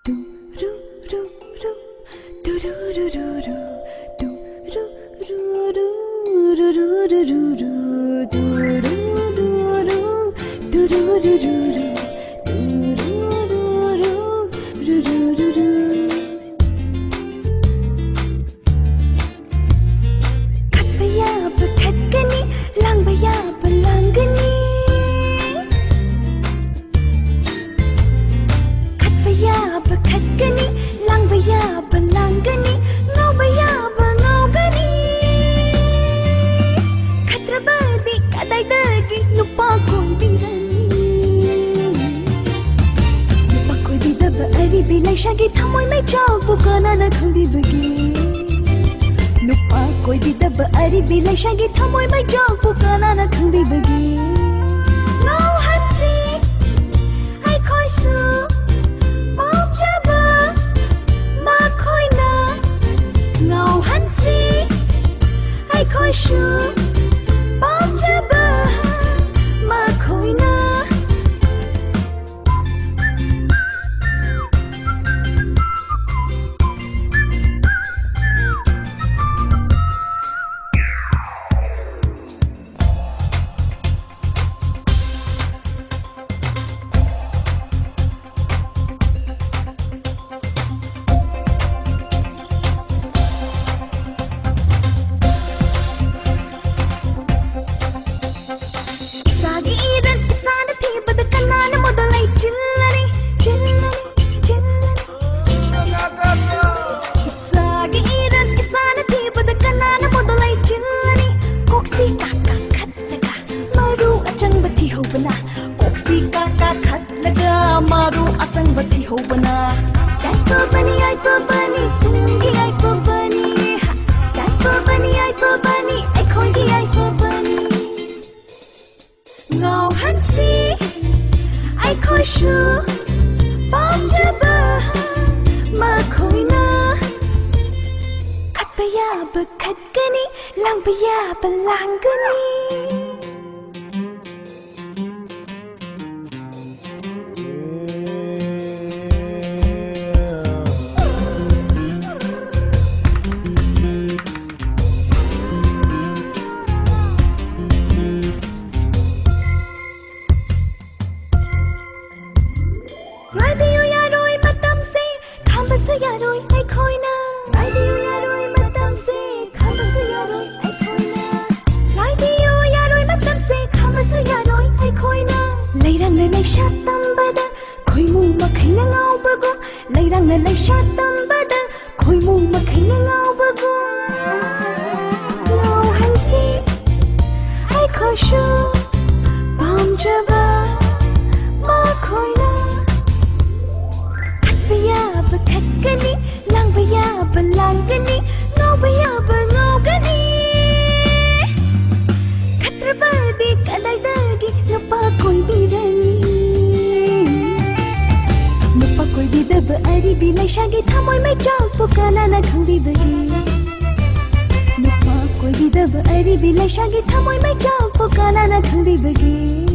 Shagi thamoy mai chau pukana na khangbi bagi nupa koi di dab ari bilai shagi thamoy mai chau pukana na khangbi bagi ngau hansi ai khoi su pom jaba ma khoi na ngau hansi ai khoi su pom jaba ma khoi na Koksi kaka khat laga maru atang bati ho bana ai pa bani tungi ai pa bani ai khoi gi ai pa bani ngau hansi ai khoi shu pom jaba ma khoi na khat pa ya ba khat gani lang pa ya ba lang gani Radio ya rồi matam se kham basu ya rồi ai khoi na radio ya rồi matam se kham basu ya rồi ai khoi na radio ya rồi matam se kham basu ya rồi ai khoi na lai rang lai sha tam ba da khoi mu ma khai na ngau ba go lai rang lai sha tam ba da khoi mu ma khai na ngau ba go ngau han si ai khoi shu pom jaba ma khoi na ba khat gani lang ba ya ba lang gani ngau ba ya ba ngau gani khatra ba di kalai dagi nupa koi bi rani nupa koi bi da ba ari bi lai shagi thamoy mai chau pukana na khangbi bagi nupa koi bi da ba ari bi lai shagi thamoy mai chau pukana na khangbi bagi